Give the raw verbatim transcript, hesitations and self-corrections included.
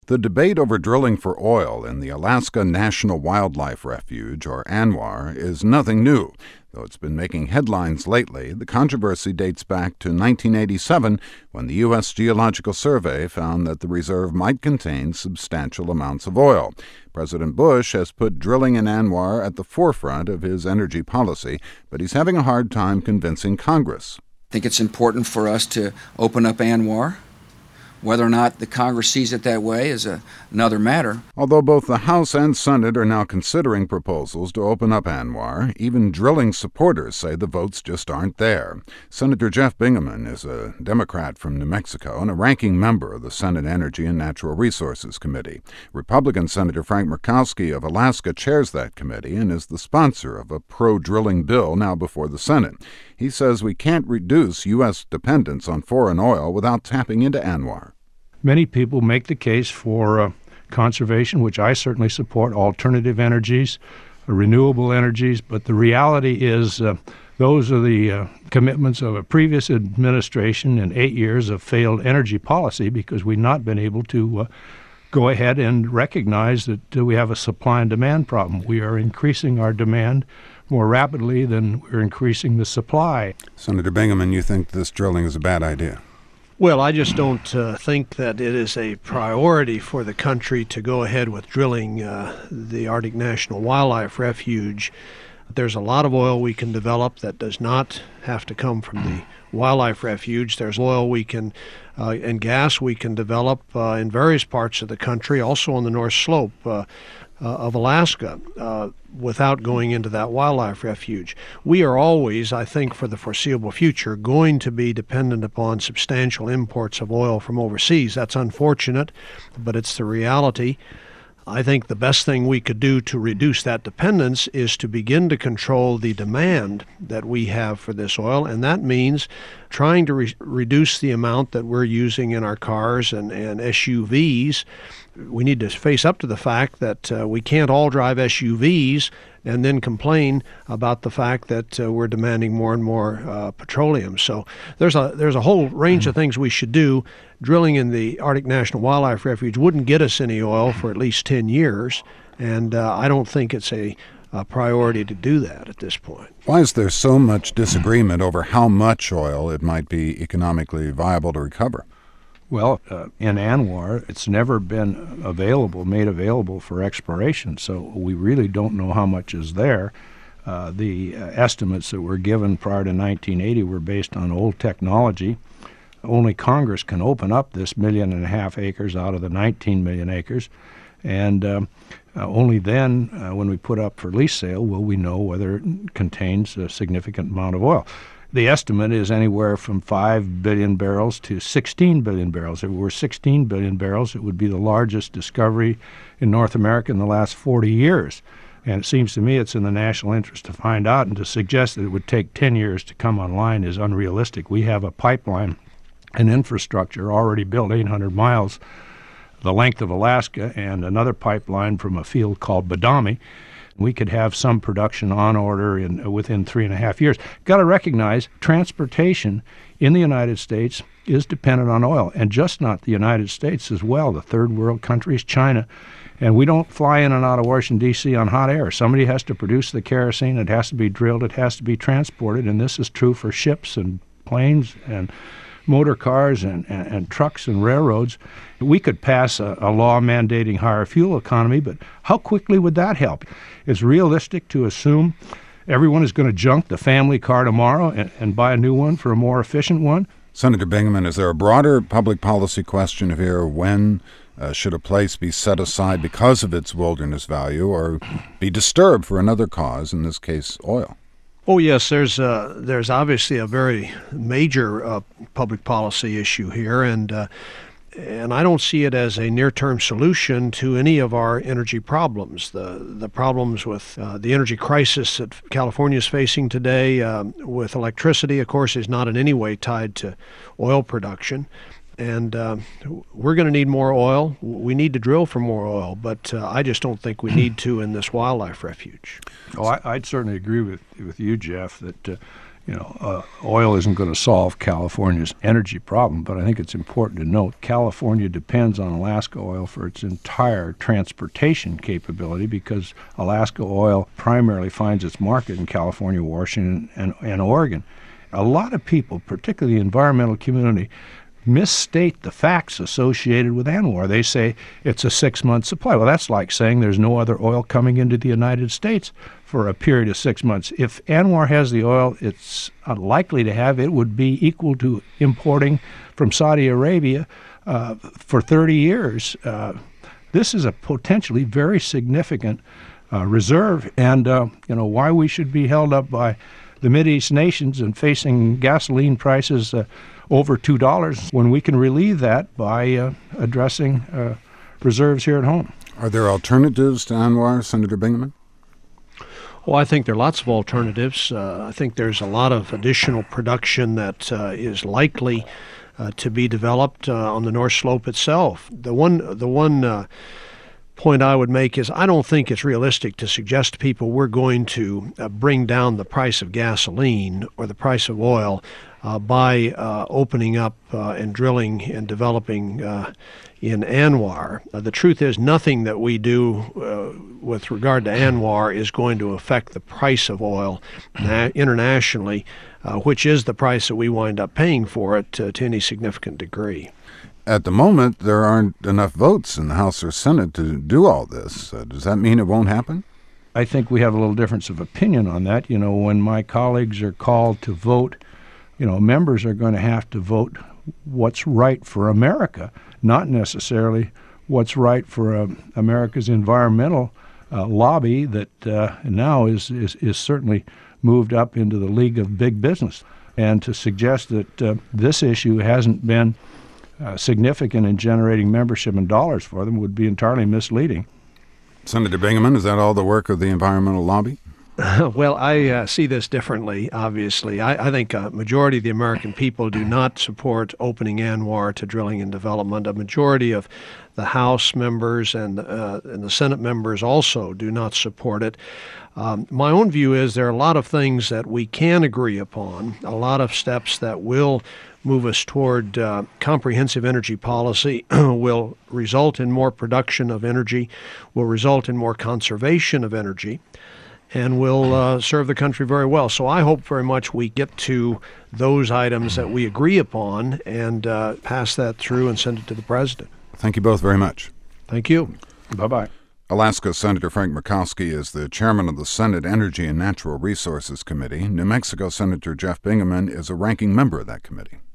The debate over drilling for oil in the Alaska National Wildlife Refuge, or ANWR, is nothing new. Though it's been making headlines lately, the controversy dates back to nineteen eighty-seven, when the U S Geological Survey found that the reserve might contain substantial amounts of oil. President Bush has put drilling in ANWR at the forefront of his energy policy, but he's having a hard time convincing Congress. I think it's important for us to open up ANWR. Whether or not the Congress sees it that way is a, another matter. Although both the House and Senate are now considering proposals to open up ANWR, even drilling supporters say the votes just aren't there. Senator Jeff Bingaman is a Democrat from New Mexico and a ranking member of the Senate Energy and Natural Resources Committee. Republican Senator Frank Murkowski of Alaska chairs that committee and is the sponsor of a pro-drilling bill now before the Senate. He says we can't reduce U S dependence on foreign oil without tapping into ANWR. Many people make the case for uh, conservation, which I certainly support, alternative energies, uh, renewable energies, but the reality is uh, those are the uh, commitments of a previous administration and eight years of failed energy policy because we've not been able to uh, go ahead and recognize that uh, we have a supply and demand problem. We are increasing our demand more rapidly than we're increasing the supply. Senator Bingaman, you think this drilling is a bad idea? Well, I just don't uh, think that it is a priority for the country to go ahead with drilling uh, the Arctic National Wildlife Refuge. There's a lot of oil we can develop that does not have to come from the wildlife refuge. There's oil we can uh, and gas we can develop uh, in various parts of the country, also on the North Slope uh, uh, of Alaska, uh, without going into that wildlife refuge. We are always, I think, for the foreseeable future, going to be dependent upon substantial imports of oil from overseas. That's unfortunate, but it's the reality. I think the best thing we could do to reduce that dependence is to begin to control the demand that we have for this oil, and that means trying to re- reduce the amount that we're using in our cars and, and S U Vs. We need to face up to the fact that uh, we can't all drive S U Vs and then complain about the fact that uh, we're demanding more and more uh, petroleum. So there's a there's a whole range of things we should do. Drilling in the Arctic National Wildlife Refuge wouldn't get us any oil for at least ten years, and uh, I don't think it's a, a priority to do that at this point. Why is there so much disagreement over how much oil it might be economically viable to recover? Well, uh, in ANWR, it's never been available, made available for exploration, so we really don't know how much is there. Uh, the uh, estimates that were given prior to nineteen eighty were based on old technology. Only Congress can open up this million and a half acres out of the nineteen million acres, and um, uh, only then, uh, when we put up for lease sale, will we know whether it contains a significant amount of oil. The estimate is anywhere from five billion barrels to sixteen billion barrels. If it were sixteen billion barrels, it would be the largest discovery in North America in the last forty years. And it seems to me it's in the national interest to find out, and to suggest that it would take ten years to come online is unrealistic. We have a pipeline and infrastructure already built eight hundred miles the length of Alaska, and another pipeline from a field called Badami. We could have some production on order in uh, within three and a half years. Got to recognize transportation in the United States is dependent on oil, and just not the United States as well. The third world countries, China, and we don't fly in and out of Washington, D C on hot air. Somebody has to produce the kerosene. It has to be drilled. It has to be transported, and this is true for ships and planes and motor cars and, and, and trucks and railroads. We could pass a, a law mandating higher fuel economy, but how quickly would that help? It's realistic to assume everyone is going to junk the family car tomorrow and, and buy a new one for a more efficient one. Senator Bingaman, is there a broader public policy question here? When uh, should a place be set aside because of its wilderness value or be disturbed for another cause, in this case oil? Oh, yes, there's uh, there's obviously a very major uh, public policy issue here, and uh, and I don't see it as a near-term solution to any of our energy problems. The the problems with uh, the energy crisis that California is facing today um, with electricity, of course, is not in any way tied to oil production. And uh, we're going to need more oil. We need to drill for more oil, but uh, I just don't think we need to in this wildlife refuge. Oh, I, I'd certainly agree with with you, Jeff, that uh, you know, uh, oil isn't going to solve California's energy problem, but I think it's important to note California depends on Alaska oil for its entire transportation capability because Alaska oil primarily finds its market in California, Washington, and, and Oregon. A lot of people, particularly the environmental community, misstate the facts associated with ANWR. They say it's a six-month supply. Well, that's like saying there's no other oil coming into the United States for a period of six months. If ANWR has the oil it's likely to have, it would be equal to importing from Saudi Arabia uh, for thirty years. Uh, this is a potentially very significant uh, reserve, and uh, you know why we should be held up by the Mideast nations and facing gasoline prices uh, over two dollars when we can relieve that by uh, addressing uh, reserves here at home. Are there alternatives to ANWR, Senator Bingaman? Well, I think there are lots of alternatives. Uh, I think there's a lot of additional production that uh, is likely uh, to be developed uh, on the North Slope itself. The one, the one uh, point I would make is I don't think it's realistic to suggest to people we're going to uh, bring down the price of gasoline or the price of oil uh, by uh, opening up uh, and drilling and developing uh, in ANWR. Uh, the truth is nothing that we do uh, with regard to ANWR is going to affect the price of oil na- internationally, uh, which is the price that we wind up paying for it uh, to any significant degree. At the moment, there aren't enough votes in the House or Senate to do all this. Uh, does that mean it won't happen? I think we have a little difference of opinion on that. You know, when my colleagues are called to vote, you know, members are going to have to vote what's right for America, not necessarily what's right for uh, America's environmental uh, lobby that uh, now is, is, is certainly moved up into the league of big business. And to suggest that uh, this issue hasn't been uh, significant in generating membership and dollars for them would be entirely misleading. Senator Bingaman, is that all the work of the environmental lobby? Well, I uh, see this differently, obviously. I, I think a majority of the American people do not support opening ANWR to drilling and development. A majority of the House members and, uh, and the Senate members also do not support it. Um, my own view is there are a lot of things that we can agree upon, a lot of steps that will move us toward uh, comprehensive energy policy, will result in more production of energy, will result in more conservation of energy, and will uh, serve the country very well. So I hope very much we get to those items that we agree upon and uh, pass that through and send it to the president. Thank you both very much. Thank you. Bye-bye. Alaska Senator Frank Murkowski is the chairman of the Senate Energy and Natural Resources Committee. New Mexico Senator Jeff Bingaman is a ranking member of that committee.